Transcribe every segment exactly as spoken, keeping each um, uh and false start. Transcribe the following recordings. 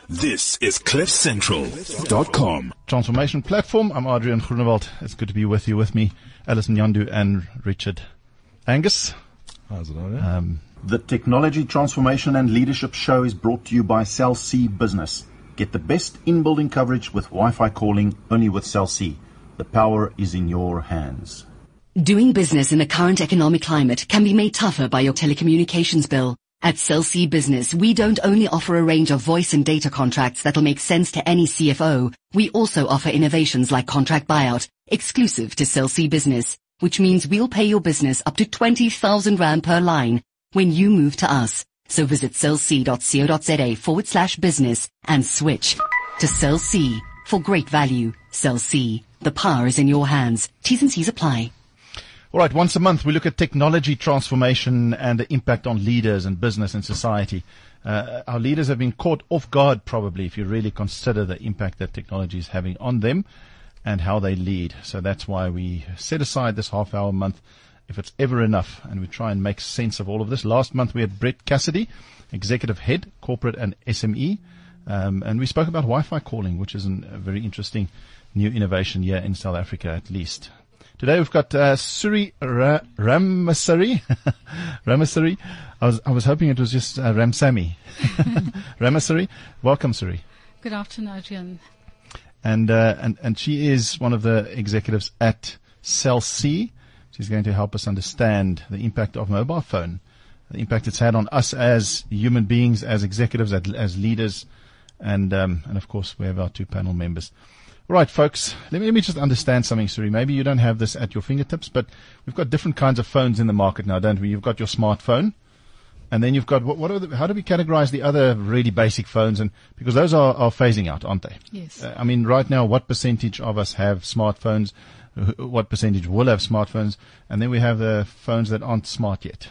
This is cliff central dot com. Transformation Platform. I'm Adrian Groenewald. It's good to be with you. With me, Alison Yandu and Richard Angus. How's it going? Um, The Technology Transformation and Leadership Show is brought to you by Cell C Business. Get the best in-building coverage with Wi-Fi calling only with Cell C. The power is in your hands. Doing business in the current economic climate can be made tougher by your telecommunications bill. At Cell C Business, we don't only offer a range of voice and data contracts that'll make sense to any C F O, we also offer innovations like contract buyout, exclusive to Cell C Business, which means we'll pay your business up to twenty thousand rand per line when you move to us. So visit cellc.co.za forward slash business and switch to Cell C for great value. Cell C, the power is in your hands. T's and C's apply. all right, once a month we look at technology transformation and the impact on leaders and business and society. Uh, our leaders have been caught off guard probably if you really consider the impact that technology is having on them and how they lead. So that's why we set aside this half hour a month, if it's ever enough, and we try and make sense of all of this. Last month we had Brett Cassidy, Executive Head, Corporate and S M E, um, and we spoke about Wi-Fi calling, which is an, a very interesting new innovation here in South Africa at least. Today we've got uh, Suri Ra- Ramasari. Ramasari. I was I was hoping it was just uh, Ramsamy. Ramasari. Welcome, Suri. Good afternoon, Adrian. And uh, and and she is one of the executives at Cell C. She's going to help us understand the impact of mobile phone, the impact it's had on us as human beings, as executives, as, as leaders, and um, and of course we have our two panel members. All right, folks, let me, let me just understand something, Suri. Maybe you don't have this at your fingertips, but we've got different kinds of phones in the market now, don't we? You've got your smartphone, and then you've got, what, what are the, how do we categorize the other really basic phones? And because those are, are phasing out, aren't they? Yes. Uh, I mean, right now, what percentage of us have smartphones? What percentage will have smartphones? And then we have the phones that aren't smart yet.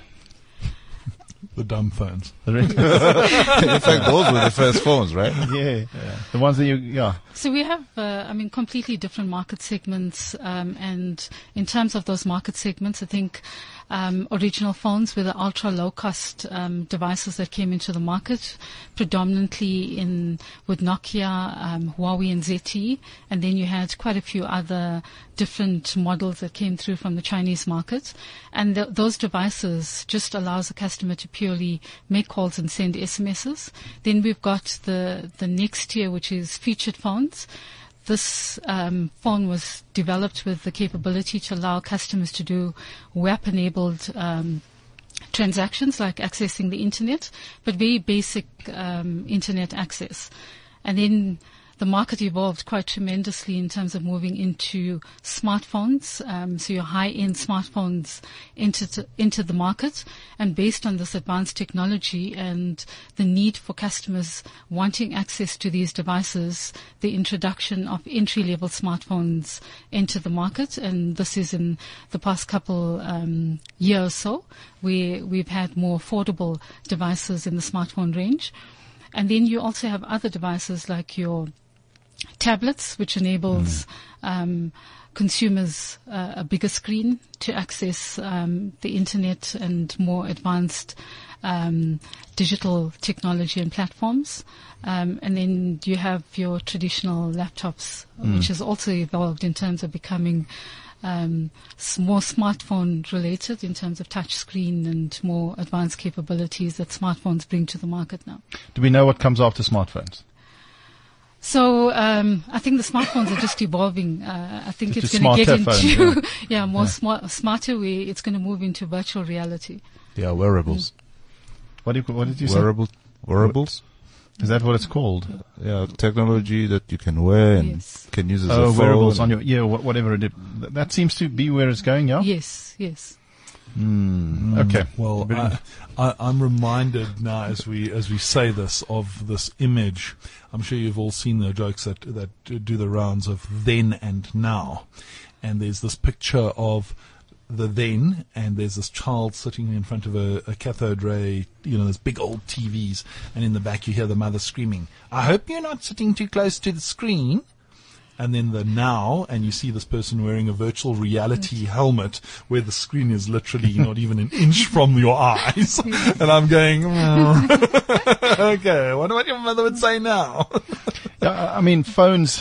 The dumb phones. The re- In fact, those were the first phones, right? yeah, yeah. The ones that you, yeah. So we have, uh, I mean, completely different market segments, um, and in terms of those market segments, I think um, original phones were the ultra low cost um, devices that came into the market, predominantly in with Nokia, um, Huawei, and Z T E, and then you had quite a few other different models that came through from the Chinese market, and th- those devices just allows the customer to purely make calls and send S M Ses. Then we've got the the next tier, which is featured phones. This um, phone was developed with the capability to allow customers to do web-enabled um, transactions like accessing the internet, but very basic um, internet access. And then the market evolved quite tremendously in terms of moving into smartphones. Um, so your high-end smartphones entered into the market, and based on this advanced technology and the need for customers wanting access to these devices, the introduction of entry-level smartphones entered the market. And this is in the past couple um, years or so, where we've had more affordable devices in the smartphone range. And then you also have other devices like your tablets, which enables mm. um, consumers uh, a bigger screen to access um, the internet and more advanced um, digital technology and platforms. Um, and then you have your traditional laptops, mm. which has also evolved in terms of becoming um, more smartphone related in terms of touch screen and more advanced capabilities that smartphones bring to the market now. Do we know what comes after smartphones? So um, I think the smartphones are just evolving. Uh, I think Just it's going to get into phones, yeah. yeah more Yeah. Smart, smarter way. It's going to move into virtual reality. Yeah, wearables. What, do you, what did you Wearable, wearables. say? Is that what it's called? Yeah, technology that you can wear and Yes. can use as Oh, a phone. wearables on your ear, wha- whatever it is. Th- That seems to be where it's going, yeah? Yes, yes. Mm, okay. Well, Very- I, I, I'm reminded now as we as we say this of this image. I'm sure you've all seen the jokes that that do the rounds of then and now, and there's this picture of the then, and there's this child sitting in front of a, a cathode ray, you know, those big old T Vs, and in the back you hear the mother screaming, "I hope you're not sitting too close to the screen." and then the now, and you see this person wearing a virtual reality helmet where the screen is literally not even an inch from your eyes. And I'm going, oh. Okay, what what your mother would say now? Yeah, I mean, phones,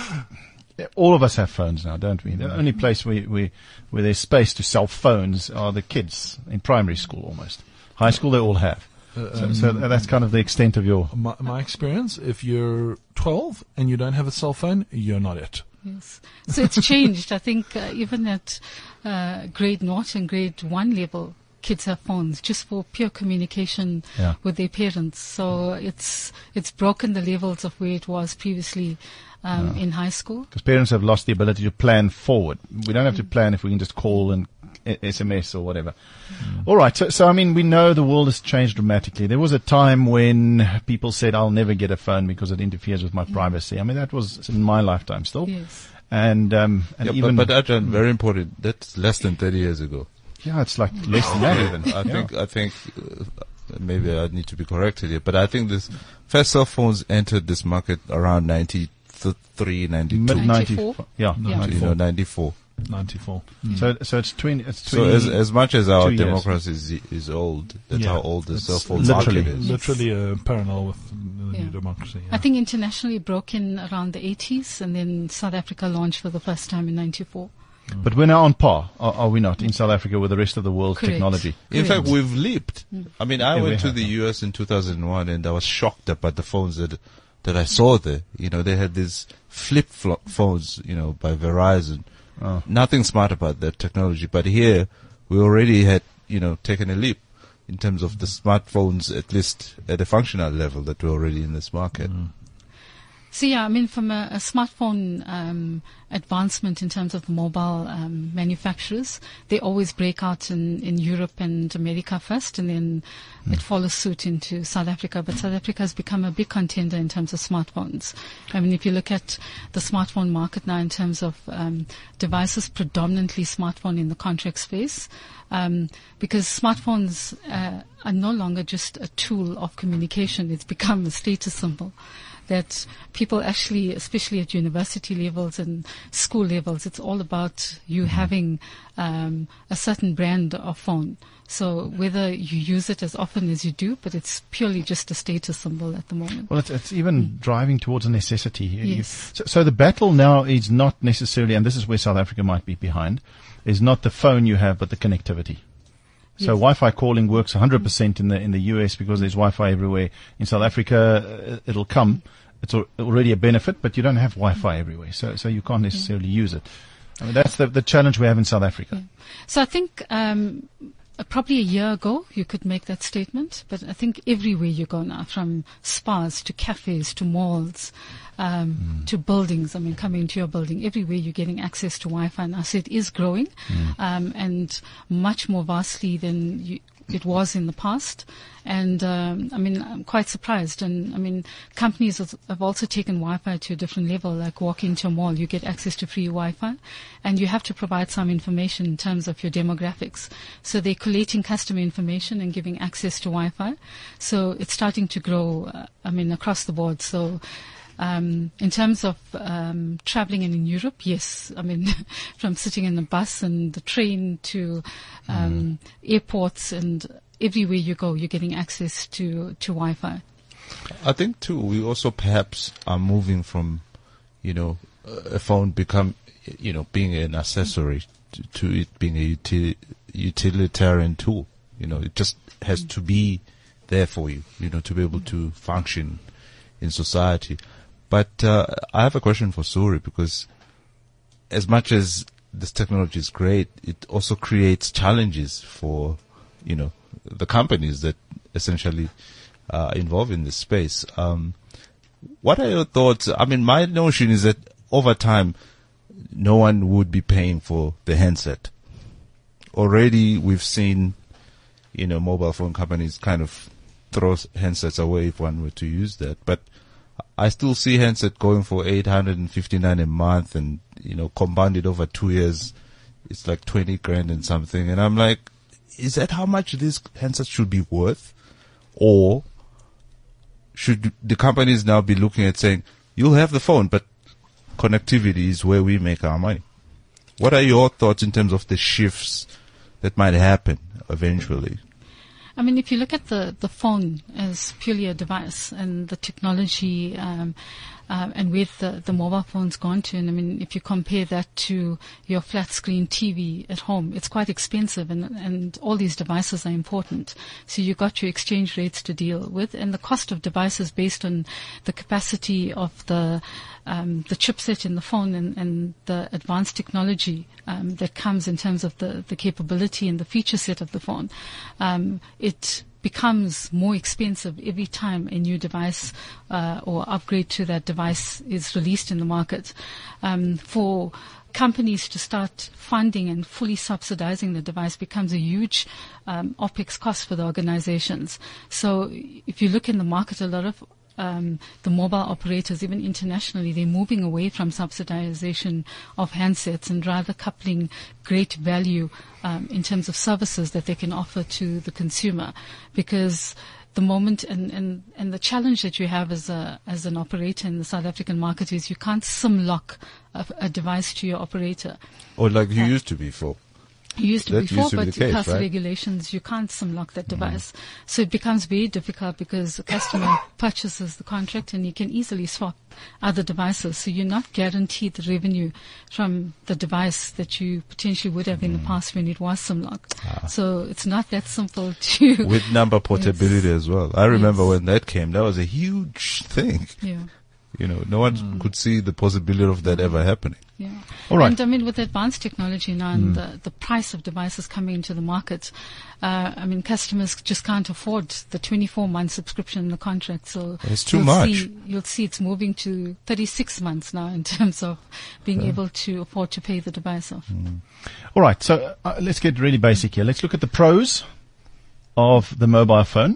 all of us have phones now, don't we? The only place we, we, where there's space to sell phones are the kids in primary school almost. High school, they all have. So, so that's kind of the extent of your... My, my experience, if you're twelve and you don't have a cell phone, you're not it. Yes. So it's changed. I think uh, even at uh, grade naught and grade one level, kids have phones just for pure communication Yeah. with their parents. So it's it's broken the levels of where it was previously um, in high school. Because parents have lost the ability to plan forward. We don't have to plan if we can just call and S M S or whatever. Mm. All right. So, so, I mean, we know the world has changed dramatically. There was a time when people said, I'll never get a phone because it interferes with my Mm. privacy. I mean, that was in my lifetime still. Yes. And, um, and Yeah, even, but, but Ajahn, very important. That's less than thirty years ago. yeah, it's like less than that even. I Yeah. think, I think, uh, maybe I need to be corrected here, but I think this first cell phones entered this market around ninety-three, ninety-two. Mid ninety, ninety-four? yeah, Yeah. You know, ninety-four. ninety-four. So, so it's twenty. It's So twenty. as as much as our two years. democracy is is old, that's Yeah. how old the It's cell phone literally- market is. Literally a parallel with the Yeah. new democracy. I think internationally it broke in around the eighties, and then South Africa launched for the first time in ninety-four. But we're now on par, are, are we not, in South Africa with the rest of the world's Correct. technology? In Correct. fact, we've leaped. I mean, I Yeah, we went to have, the yeah. U S in two thousand one, and I was shocked about the phones that that I saw there. You know, they had these flip flo- phones, you know, by Verizon. Oh. Nothing smart about that technology, but here we already had, you know, taken a leap in terms of the smartphones, at least at a functional level, that were already in this market. So yeah, I mean, from a, a smartphone um, advancement in terms of the mobile um, manufacturers, they always break out in, in Europe and America first, and then it follows suit into South Africa. But South Africa has become a big contender in terms of smartphones. I mean, if you look at the smartphone market now in terms of um, devices, predominantly smartphone in the contract space, um, because smartphones uh, are no longer just a tool of communication; it's become a status symbol that people actually, especially at university levels and school levels, it's all about you having um, a certain brand of phone. So whether you use it as often as you do, but it's purely just a status symbol at the moment. Well, it's, it's even driving towards a necessity. You- you- Yes. So, so the battle now is not necessarily, and this is where South Africa might be behind, is not the phone you have, but the connectivity. So Yes. Wi-Fi calling works one hundred percent in the in the U S because there's Wi-Fi everywhere. In South Africa, uh, it'll come. It's al- already a benefit, but you don't have Wi-Fi everywhere, so so you can't necessarily use it. I mean, that's the the challenge we have in South Africa. So I think um, uh, probably a year ago you could make that statement, but I think everywhere you go now, from spas to cafes to malls um, to buildings, I mean, coming into your building, everywhere you're getting access to Wi-Fi now. So it is growing um, and much more vastly than you, it was in the past. And, um, I mean, I'm quite surprised. And, I mean, companies have have also taken Wi-Fi to a different level, like walk into a mall, you get access to free Wi-Fi, and you have to provide some information in terms of your demographics. So they're collating customer information and giving access to Wi-Fi. So it's starting to grow, uh, I mean, across the board. So, Um, in terms of um, traveling in Europe, yes. I mean, from sitting in the bus and the train to um, airports and everywhere you go, you're getting access to, to Wi-Fi. I think too, we also perhaps are moving from, you know, a phone become, you know, being an accessory to, to it being a uti- utilitarian tool. You know, it just has to be there for you, you know, to be able to function in society. But uh, I have a question for Suri, because as much as this technology is great, it also creates challenges for, you know, the companies that essentially uh, involved in this space. Um, what are your thoughts? I mean, my notion is that over time, no one would be paying for the handset. Already, we've seen, you know, mobile phone companies kind of throw handsets away if one were to use that. But I still see handset going for eight hundred fifty-nine a month, and, you know, compounded over two years, it's like twenty grand and something. And I'm like, is that how much these handsets should be worth? Or should the companies now be looking at saying, you'll have the phone, but connectivity is where we make our money. What are your thoughts in terms of the shifts that might happen eventually? I mean, if you look at the, the phone as purely a device and the technology um, uh, and where the, the mobile phone's gone to, and I mean, if you compare that to your flat screen T V at home, it's quite expensive, and, and all these devices are important. So you've got your exchange rates to deal with, and the cost of devices based on the capacity of the um, the chipset in the phone and, and the advanced technology um, that comes in terms of the, the capability and the feature set of the phone. Um, it becomes more expensive every time a new device uh, or upgrade to that device is released in the market. Um, for companies to start funding and fully subsidizing the device becomes a huge um, OPEX cost for the organizations. So if you look in the market, a lot of Um, the mobile operators, even internationally, they're moving away from subsidization of handsets and rather coupling great value um, in terms of services that they can offer to the consumer. Because the moment and, and, and the challenge that you have as a as an operator in the South African market is you can't SIM lock a, a device to your operator. Or like you Uh, used to before. You used to That before, used to be but the case, because of right? regulations, you can't SIM lock that device. So it becomes very difficult because the customer purchases the contract and you can easily swap other devices. So you're not guaranteed the revenue from the device that you potentially would have in the past when it was SIM locked. So it's not that simple to... With number portability as well. I remember Yes. when that came, that was a huge thing. Yeah. You know, no one could see the possibility of that ever happening. Yeah. All right. And I mean, with advanced technology now and the, the price of devices coming into the market, uh, I mean, customers just can't afford the twenty-four month subscription in the contract. So It's too you'll much. See, you'll see it's moving to thirty-six months now in terms of being able to afford to pay the device off. All right, so uh, let's get really basic here. Let's look at the pros of the mobile phone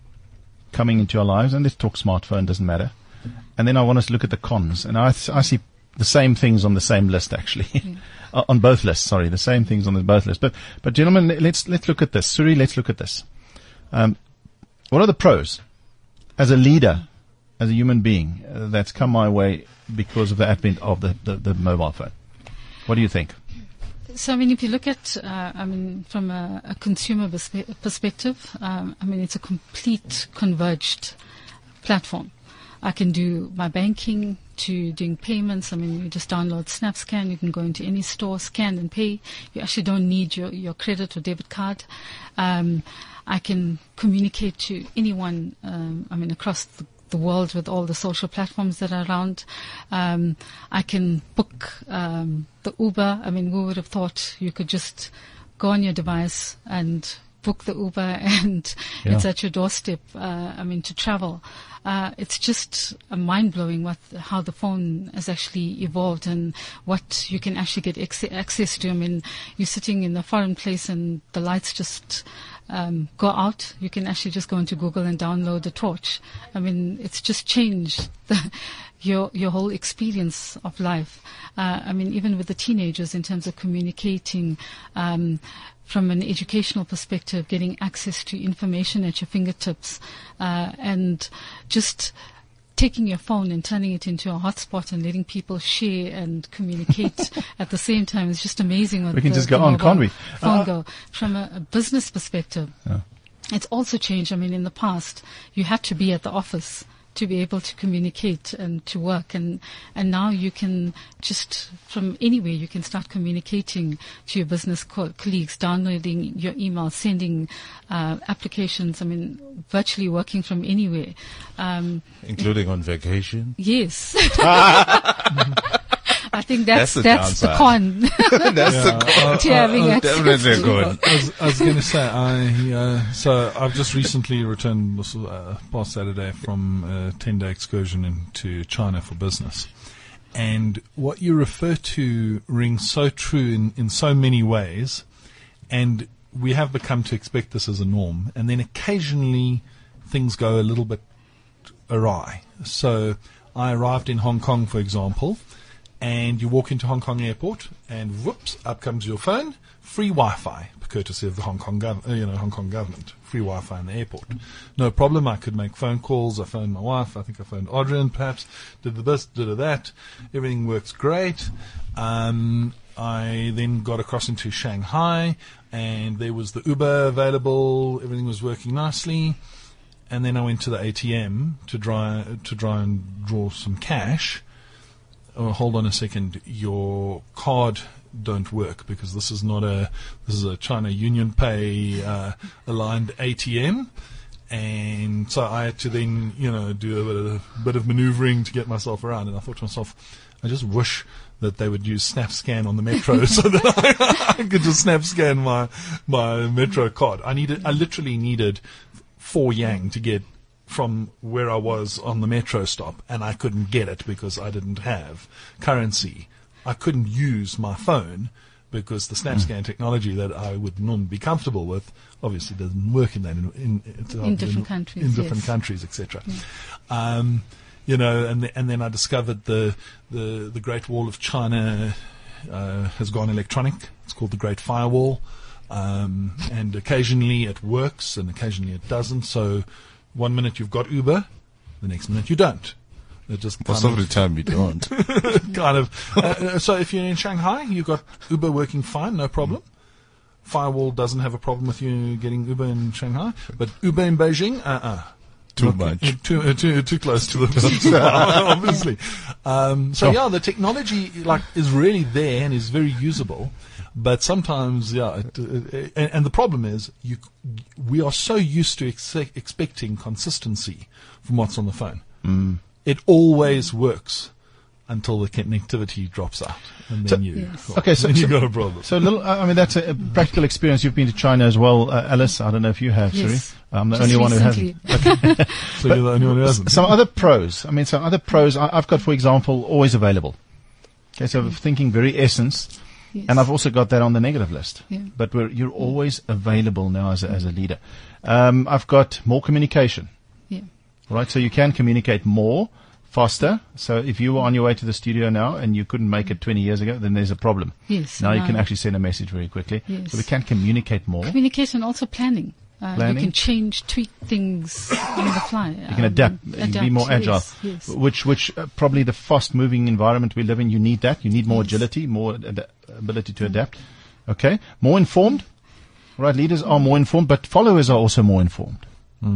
coming into our lives, and let's talk smartphone, doesn't matter. And then I want us to look at the cons, and I, th- I see the same things on the same list, actually, uh, on both lists. Sorry, the same things on the both lists. But, but gentlemen, let's let's look at this. Suri, let's look at this. Um, what are the pros as a leader, as a human being uh, that's come my way because of the advent of the, the, the mobile phone? What do you think? So, I mean, if you look at, uh, I mean, from a, a consumer perspe- perspective, um, I mean, it's a complete converged platform. I can do my banking to doing payments. I mean, you just download SnapScan. You can go into any store, scan and pay. You actually don't need your, your credit or debit card. Um, I can communicate to anyone, um, I mean, across the, the world with all the social platforms that are around. Um, I can book um, the Uber. I mean, who would have thought you could just go on your device and book the Uber and Yeah. it's at your doorstep, uh, I mean, to travel. Uh, it's just uh, mind-blowing what how the phone has actually evolved and what you can actually get ex- access to. I mean, you're sitting in a foreign place and the lights just um, go out. You can actually just go into Google and download a torch. I mean, it's just changed the, your your whole experience of life. Uh, I mean, even with the teenagers in terms of communicating, um, from an educational perspective, getting access to information at your fingertips, uh, and just taking your phone and turning it into a hotspot and letting people share and communicate at the same time is just amazing. What We can the, just go the on, mobile can't we? Phone Uh, go. From a, a business perspective, Yeah. it's also changed. I mean, in the past, you had to be at the office to be able to communicate and to work, and and now you can just from anywhere you can start communicating to your business co- colleagues, downloading your email, sending uh, applications. I mean, virtually working from anywhere. Um, Including on vacation. yes. I think that's That's the that's, the downside. con That's Yeah, uh, to having uh, access definitely a to good. it. I was, I was going to say, I uh, so I've just recently returned this uh, past Saturday from a ten-day excursion into China for business, and what you refer to rings so true in, in so many ways, and we have become to expect this as a norm, and then occasionally things go a little bit awry. So I arrived in Hong Kong, for example, and you walk into Hong Kong airport and whoops, up comes your phone, free Wi-Fi, courtesy of the Hong Kong, gov- uh, you know, Hong Kong government. Free Wi-Fi in the airport. No problem. I could make phone calls. I phoned my wife. I think I phoned Adrian, perhaps. Did the this, did the that. Everything works great. Um, I then got across into Shanghai, and there was the Uber available. Everything was working nicely. And then I went to the A T M to try to try and draw some cash. Oh, hold on a second. Your card don't work because this is not a this is a China Union Pay uh, aligned A T M. And so I had to then, you know, do a bit of, bit of maneuvering to get myself around. And I thought to myself, I just wish that they would use snap scan on the metro so that I, I could just snap scan my my metro card. I needed, I literally needed four yang to get from where I was on the metro stop, and I couldn't get it because I didn't have currency. I couldn't use my phone because the SnapScan technology that I would normally be comfortable with obviously doesn't work in that in, in, in, in different in, countries, in different yes. countries, et cetera. Yeah. Um, you know, and the, and then I discovered the the the Great Wall of China uh, has gone electronic. It's called the Great Firewall, um, and occasionally it works, and occasionally it doesn't. So one minute you've got Uber, the next minute you don't. It just Most kind of the time you don't. kind of. Uh, so if you're in Shanghai, you've got Uber working fine, no problem. Firewall doesn't have a problem with you getting Uber in Shanghai, but Uber in Beijing, uh-uh. Too Not- much. Too, uh, too, too close to the obviously. Um, so yeah, the technology like is really there and is very usable, but sometimes yeah, it, it, and, and the problem is you we are so used to ex- expecting consistency from what's on the phone. Mm. It always works until the connectivity drops out, and then So- you Yes. well, Okay, so- then you so- got a problem. So, a little, I mean, that's a, a practical experience. You've been to China as well, uh, Alice. I don't know if you have, Yes. Suri. I'm the Just only one who recently. hasn't. So you're the only one who hasn't. Some other pros. I mean, some other pros I, I've got, for example, always available. Okay, so thinking very essence. Yes. And I've also got that on the negative list. Yeah. But we're, you're always available now as a, as a leader. Um, I've got more communication. Yeah. Right, so you can communicate more, faster. So if you were on your way to the studio now and you couldn't make it twenty years ago, then there's a problem. Yes. Now you now- can actually send a message very quickly. Yes. So we can communicate more. Communication, also planning. Uh, Planning. You can change, tweak things on the fly. You can adapt, you can be more agile, Yes, yes. which which uh, probably the fast-moving environment we live in, you need that. You need more Yes. agility, more ad- ability to adapt. Okay, more informed. Right, leaders are more informed, but followers are also more informed.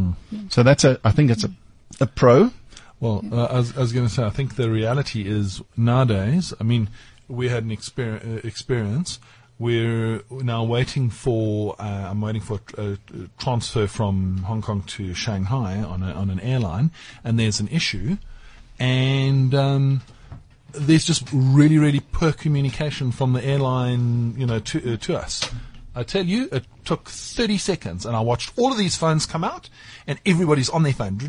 So that's a, I think it's a, a pro. Well, uh, I was, I was going to say, I think the reality is nowadays, I mean, we had an exper- uh, experience. We're now waiting for, uh, I'm waiting for a, a transfer from Hong Kong to Shanghai on a, on an airline, and there's an issue, and, um, there's just really, really poor communication from the airline, you know, to, uh, to us. I tell you, it took thirty seconds, and I watched all of these phones come out, and everybody's on their phone.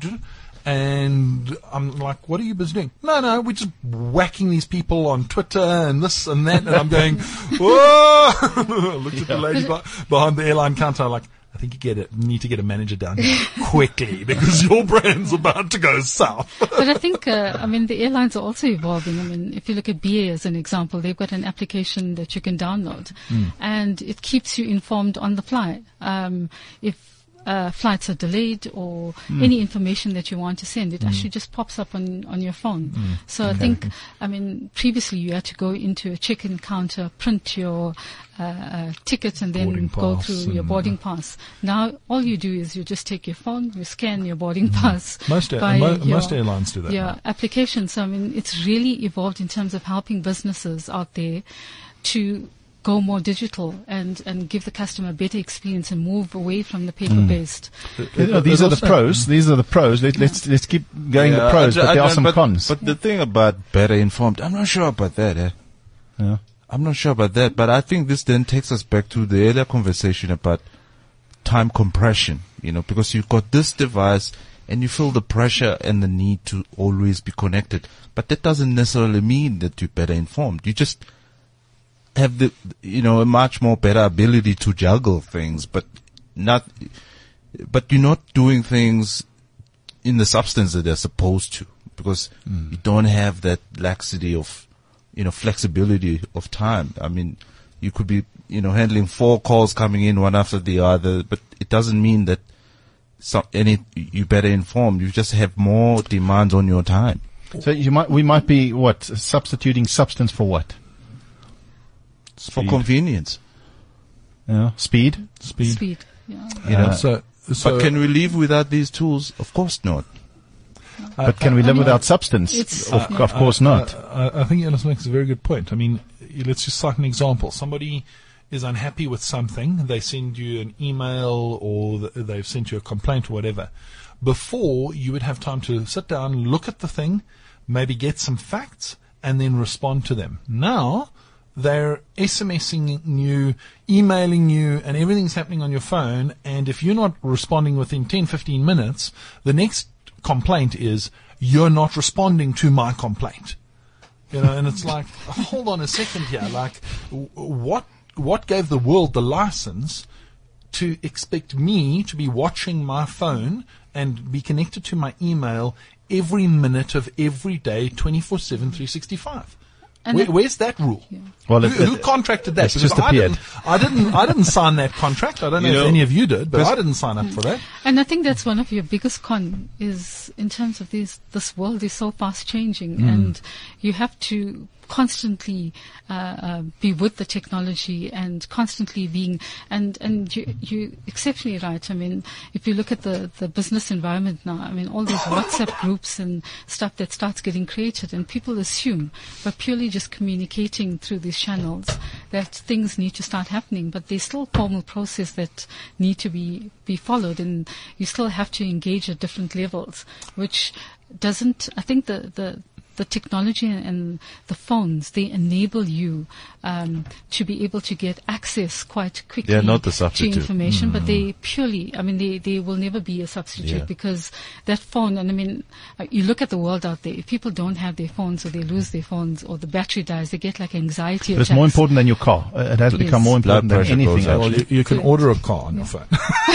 And I'm like, what are you busy doing? No, no, we're just whacking these people on Twitter and this and that. And I'm going, whoa! I looked at the lady be- behind the airline counter, like, I think you get it. You need to get a manager down here quickly because your brand's about to go south. But I think, uh, I mean, the airlines are also evolving. I mean, if you look at B A as an example, they've got an application that you can download, and it keeps you informed on the fly. Um, if uh, flights are delayed or any information that you want to send, it actually just pops up on, on your phone. So I think, I mean, previously you had to go into a check-in counter, print your uh, uh, ticket, and then Boarding go pass through your and, boarding pass. Now all you do is you just take your phone, you scan your boarding pass. Most, air- by mo- your- most airlines do that. Yeah, now. applications. So, I mean, it's really evolved in terms of helping businesses out there to go more digital and, and give the customer a better experience and move away from the paper-based. You know, these are the pros. These are the pros. Let, let's let's keep going Yeah, the pros, I- but I there are don't- some but, cons. But the thing about better informed, I'm not sure about that. Eh? yeah. I'm not sure about that, but I think this then takes us back to the earlier conversation about time compression, you know, because you've got this device and you feel the pressure and the need to always be connected. But that doesn't necessarily mean that you're better informed. You just have the, you know, a much more better ability to juggle things, but not, but you're not doing things in the substance that they're supposed to, because you don't have that laxity of, you know, flexibility of time. I mean, you could be you know, handling four calls coming in one after the other, but it doesn't mean that some, any, you're better informed. You just have more demands on your time. So you might, we might be what, substituting substance for what? For convenience. Yeah. Speed? Speed. Speed. Yeah. You know, Uh, so, so but can we live without these tools? Of course not. But can we live without substance? It's- Of, uh, of course not. I, I think Ellis makes a very good point. I mean, let's just cite an example. Somebody is unhappy with something. They send you an email or th- they've sent you a complaint or whatever. Before, you would have time to sit down, look at the thing, maybe get some facts, and then respond to them. Now, they're SMSing you, emailing you, and everything's happening on your phone. And if you're not responding within ten, fifteen minutes, the next complaint is, you're not responding to my complaint. You know, and it's like, hold on a second here. Like, w- what what gave the world the license to expect me to be watching my phone and be connected to my email every minute of every day, twenty-four seven, three sixty-five? And Where, that- where's that rule? Well, who, it- it- who contracted that? it's Because just I appeared. didn't, I didn't. I didn't sign that contract. I don't know, You if know, any of you did, but Chris- I didn't sign up for that. And I think that's one of your biggest con is in terms of this, this world is so fast changing and you have to constantly uh, uh, be with the technology and constantly being, and, and you, you exceptionally right. I mean, if you look at the, the business environment now, I mean, all these WhatsApp groups and stuff that starts getting created and people assume by purely just communicating through these channels that things need to start happening, but there's still a formal process that need to be, be followed and you still have to engage at different levels, which doesn't, I think the, the, the technology and the phones, they enable you um, to be able to get access quite quickly They're not the to substitute. information, but they purely, I mean, they, they will never be a substitute Yeah. because that phone, and I mean, uh, you look at the world out there, if people don't have their phones or they lose their phones or the battery dies, they get like anxiety But it's attacks. more important than your car. Uh, It has Yes. become more Blood important than pressure anything goes up. else. Well, you, you can Yeah. order a car on your phone.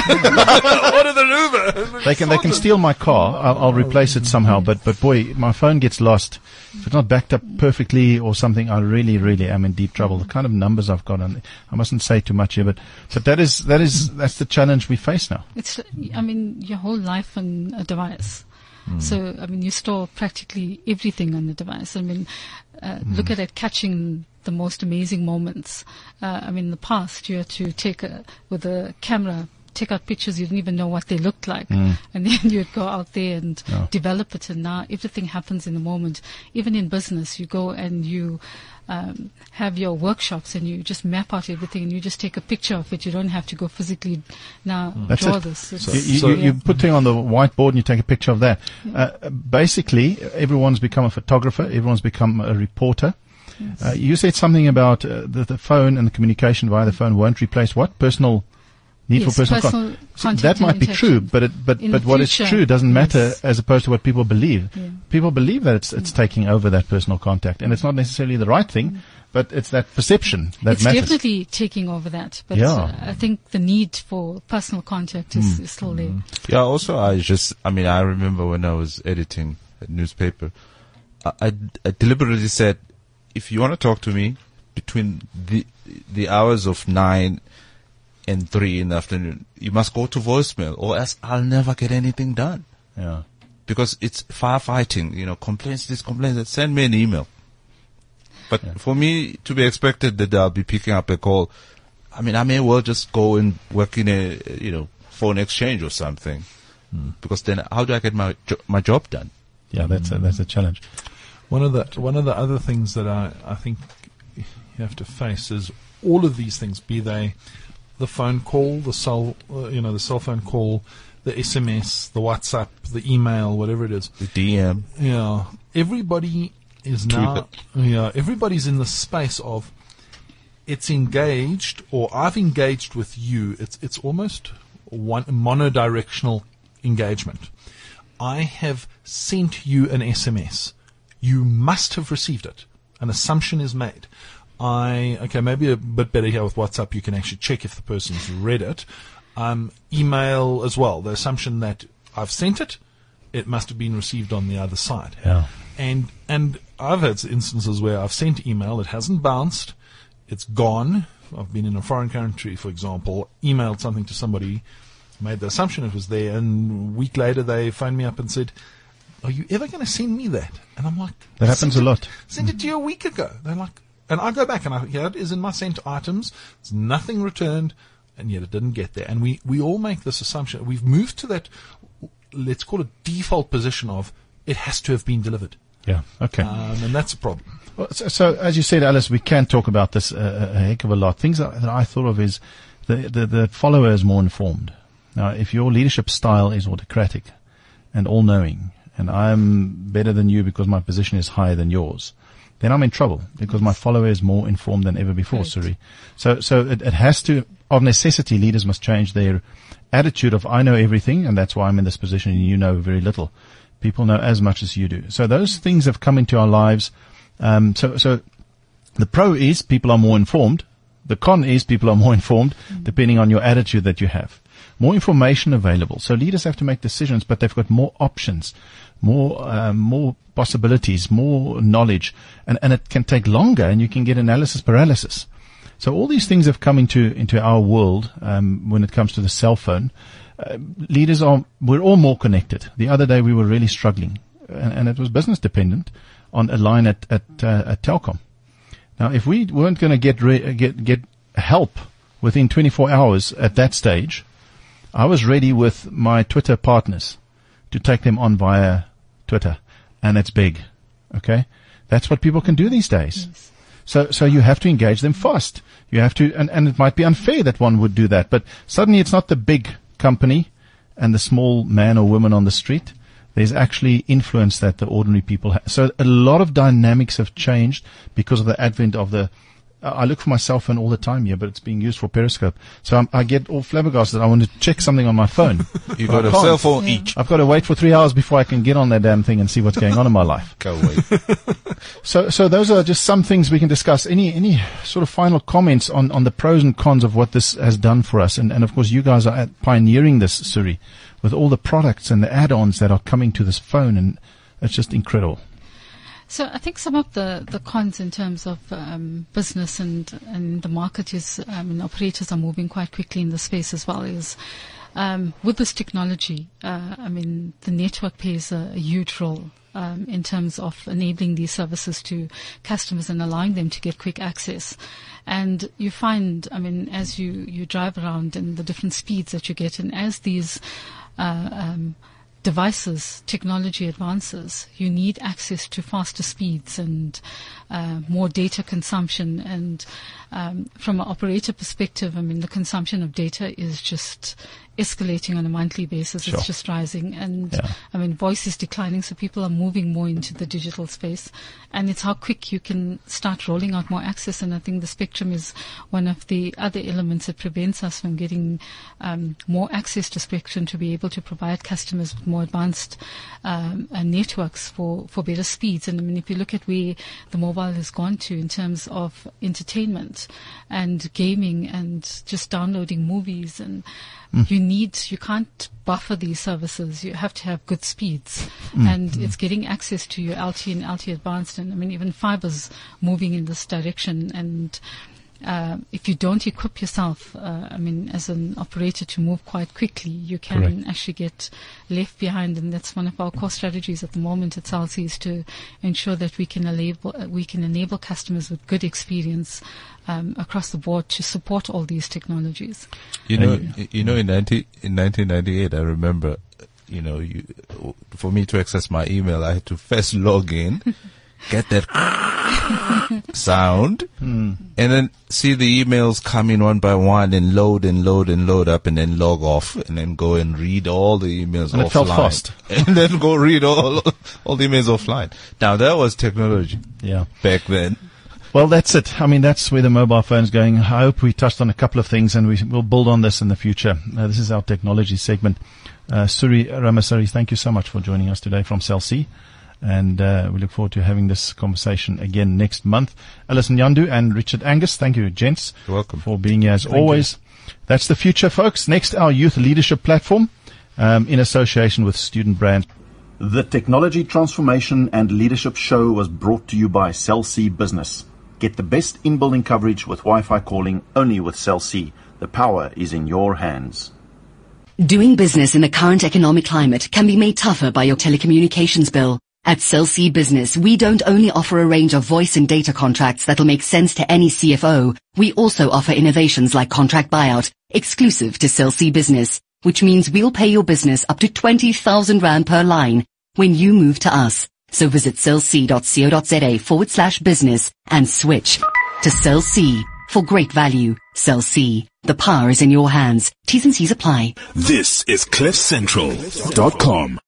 Order the Uber. They can they can steal my car. I'll, I'll replace it somehow. But but boy, my phone gets lost. If it's not backed up perfectly or something, I really really am in deep trouble. The kind of numbers I've got, and I mustn't say too much here, but but that is that is that's the challenge we face now. It's, I mean, your whole life on a device. So, I mean, you store practically everything on the device. I mean, uh, look at it catching the most amazing moments. Uh, I mean, in the past, you had to take a, with a camera, take out pictures you didn't even know what they looked like. And then you'd go out there and Yeah. develop it. And now everything happens in the moment. Even in business, you go and you um, have your workshops and you just map out everything and you just take a picture of it. You don't have to go physically now That's draw it. this. It's- You, you, So- you, you put thing on the whiteboard and you take a picture of that. Uh, basically, everyone's become a photographer. Everyone's become a reporter. Uh, you said something about uh, the, the phone and the communication via the phone won't replace what? Personal need Yes, for personal, personal con- So contact that and might be true, interaction. but it, but In but the what is future, true doesn't matter yes. as opposed to what people believe. Yeah. People believe that it's it's taking over that personal contact, and it's not necessarily the right thing, but it's that perception that it's matters. definitely taking over that, but Yeah. uh, I think the need for personal contact is, is still there. Yeah, also, I just, I mean, I remember when I was editing a newspaper, I, I, I deliberately said, if you want to talk to me between the the hours of nine and three in the afternoon, you must go to voicemail, or else I'll never get anything done. Yeah. Because it's firefighting, you know, complaints, this, complaints that, send me an email. But for me to be expected that I'll be picking up a call, I mean, I may well just go and work in a, you know, phone exchange or something. Because then how do I get my jo- my job done? Yeah, that's a, that's a challenge. One of the one of the other things that I, I think you have to face is all of these things, be they the phone call, the cell, uh, you know, the cell phone call, the S M S, the WhatsApp, the email, whatever it is. The D M. Yeah, everybody is now. Yeah, everybody's in the space of it's engaged, or I've engaged with you. It's it's almost one monodirectional engagement. I have sent you an S M S. You must have received it. An assumption is made. I okay, maybe a bit better here with WhatsApp. You can actually check if the person's read it. Um, email as well. The assumption that I've sent it, it must have been received on the other side. Yeah. And and I've had instances where I've sent email, it hasn't bounced, it's gone, I've been in a foreign country, for example, emailed something to somebody, made the assumption it was there, and a week later they phoned me up and said, are you ever going to send me that? And I'm like, That happens a it, lot. Sent it to you a week ago. They're like, and I go back and I, here it is in my sent items. It's nothing returned, and yet it didn't get there. And we, we all make this assumption. We've moved to that, let's call it default position of it has to have been delivered. Yeah. Okay. Um, and that's a problem. Well, so, so as you said, Alice, we can talk about this uh, a heck of a lot. Things that, that I thought of is the, the, the follower is more informed. Now, if your leadership style is autocratic and all-knowing, and I'm better than you because my position is higher than yours, then I'm in trouble because my follower is more informed than ever before, Right. Suri. So, so it, it has to, of necessity, leaders must change their attitude of I know everything and that's why I'm in this position and you know very little. People know as much as you do. So those things have come into our lives. Um, so, so the pro is people are more informed. The con is people are more informed depending on your attitude that you have. More information available. So leaders have to make decisions, but they've got more options, more, um, more possibilities, more knowledge, and, and it can take longer and you can get analysis paralysis. So all these things have come into, into our world, um, when it comes to the cell phone. Uh, leaders are, we're all more connected. The other day we were really struggling and, and it was business dependent on a line at, at, uh, at Telkom. Now, if we weren't going to get, re- get, get help within twenty-four hours at that stage, I was ready with my Twitter partners to take them on via Twitter, and it's big. Okay, that's what people can do these days. Yes. So, so you have to engage them fast. You have to, and, and it might be unfair that one would do that, but suddenly it's not the big company and the small man or woman on the street. There's actually influence that the ordinary people have. So a lot of dynamics have changed because of the advent of the. I look for my cell phone all the time here, but it's being used for Periscope. So I'm, I get all flabbergasted. I want to check something on my phone. You But got I a can't. cell phone Yeah. each. I've got to wait for three hours before I can get on that damn thing and see what's going on in my life. Go wait. So, so those are just some things we can discuss. Any, any sort of final comments on, on the pros and cons of what this has done for us? And, and of course, you guys are at pioneering this, Suri, with all the products and the add-ons that are coming to this phone, and it's just incredible. So I think some of the, the cons in terms of um, business and, and the market is, I mean, operators are moving quite quickly in the space as well, is um, with this technology, uh, I mean, the network plays a, a huge role um, in terms of enabling these services to customers and allowing them to get quick access. And you find, I mean, as you, you drive around and the different speeds that you get, and as these uh, um, devices, technology advances, you need access to faster speeds and uh, more data consumption. And um, from an operator perspective, I mean, the consumption of data is just escalating on a monthly basis. Sure. It's just rising. And, Yeah. I mean, voice is declining, so people are moving more into the digital space. And it's how quick you can start rolling out more access. And I think the spectrum is one of the other elements that prevents us from getting um, more access to spectrum to be able to provide customers with more advanced um, uh, networks for, for better speeds. And I mean, if you look at where the mobile has gone to in terms of entertainment and gaming and just downloading movies, and you need, you can't buffer these services. You have to have good speeds, and it's getting access to your L T E and L T E Advanced, and I mean even fiber's moving in this direction. And uh, if you don't equip yourself, uh, I mean, as an operator to move quite quickly, you can Correct. actually get left behind. And that's one of our core strategies at the moment at Cell C, is to ensure that we can enable, uh, we can enable customers with good experience um, across the board to support all these technologies. You know, you know, in ninety in nineteen ninety-eight, I remember, you know, you, for me to access my email, I had to first log in, get that sound, Hmm. and then see the emails come in one by one and load and load and load up, and then log off, and then go and read all the emails And offline. it felt fast. And then go read all all the emails offline. Now that was technology Yeah. back then. Well, that's it. I mean, that's where the mobile phone's going. I hope we touched on a couple of things, and we will build on this in the future. Uh, this is our technology segment. Uh, Suri Ramasari, thank you so much for joining us today from Cell C. And uh, we look forward to having this conversation again next month. Alison Yandu and Richard Angus, thank you, gents, You're welcome. for being here as always. That's the future, folks. Next, our youth leadership platform um, in association with Student Brands. The Technology Transformation and Leadership Show was brought to you by Cell C Business. Get the best in-building coverage with Wi-Fi calling only with Cell C. The power is in your hands. Doing business in the current economic climate can be made tougher by your telecommunications bill. At Cell C Business, we don't only offer a range of voice and data contracts that'll make sense to any C F O, we also offer innovations like contract buyout, exclusive to Cell C Business, which means we'll pay your business up to twenty thousand rand per line when you move to us. So visit cellc.co.za forward slash business and switch to Cell C for great value. Cell C. The power is in your hands. T's and C's apply. This is cliff central dot com.